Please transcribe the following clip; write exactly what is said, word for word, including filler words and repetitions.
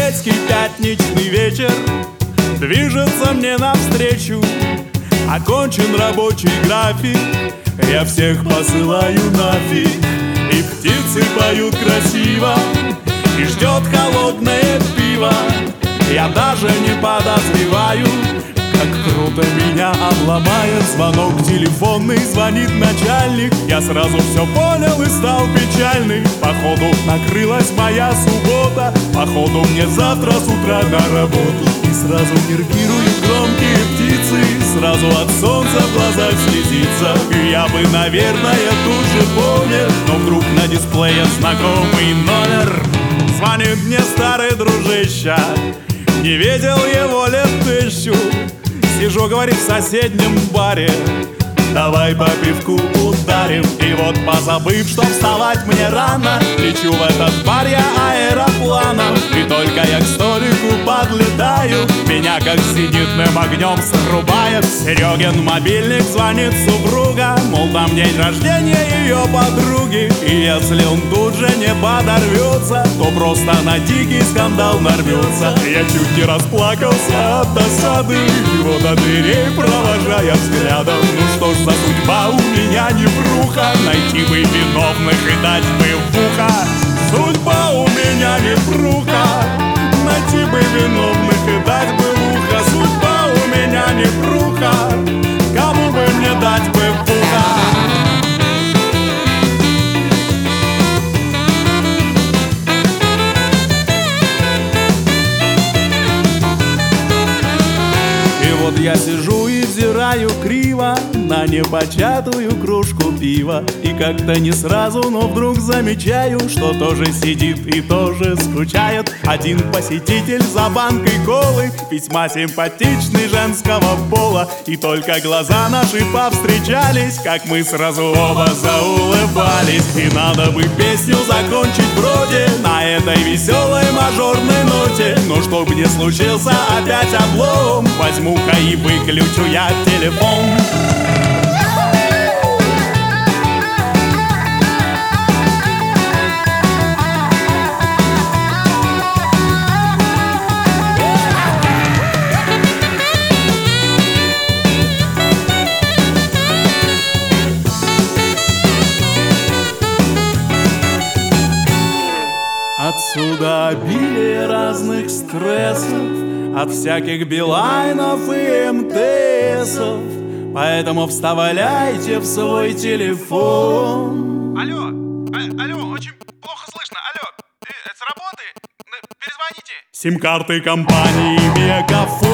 светский пятничный вечер движется мне навстречу. Окончен рабочий график, я всех посылаю нафиг. И птицы поют красиво, и ждет холодное пиво. Я даже не подозреваю, как круто меня обломает звонок телефонный. Звонит начальник, я сразу все понял и стал печальный. Походу накрылась моя суббота, походу мне завтра с утра на работу. И сразу нервируют громкие птицы, сразу от солнца в глазах слезится. И я бы, наверное, тут же понял, но вдруг на дисплее знакомый номер. Звонит мне старый дружище, не видел его лет тысячу. Сижу, говорит, в соседнем баре, давай по пивку ударим. И вот, позабыв, что вставать мне рано, лечу в этот бар я аэропланом. И только я к столику подлетаю, меня как зенитным огнем срубает. Серегин мобильник, звонит супруга, мол, там день рождения ее подруги. И если он тут же не подорвется, то просто на дикий скандал нарвется. Я чуть не расплакался от досады, его до дверей провожая взглядом. Ну что ж за судьба у меня непруха, найти бы виновных и дать бы в ухо. Судьба у меня непруха, найти бы виновных и дать бы в ухо. Судьба у меня непруха, кому бы мне дать бы в ухо. Я сижу и взираю криво на непочатую кружку пива. И как-то не сразу, но вдруг замечаю, что тоже сидит и тоже скучает один посетитель за банкой колы, весьма симпатичный, женского пола. И только глаза наши повстречались, как мы сразу оба заулыбались. И надо бы песню закончить вроде на этой веселой мажорной ноте. Но чтоб не случился опять облом, возьму-ка и выключу я телефон. Отсюда обилие разных стрессов, от всяких билайнов и МТСов. Поэтому вставляйте в свой телефон. Алло, а, алло, очень плохо слышно. Алло, э, с работы? Перезвоните. Сим-карты компании Мегафон.